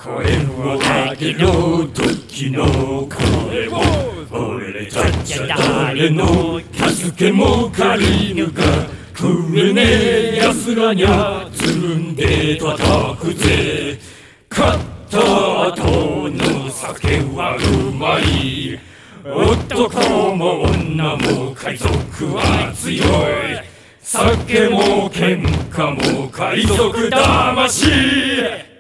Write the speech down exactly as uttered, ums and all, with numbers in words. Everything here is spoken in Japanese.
声を上げろ時の声を俺たちは誰の助けも借りぬか食えねえ奴らにゃつるんで叩くぜ勝った後の酒はうまい男も女も海賊は強い酒も喧嘩も海賊魂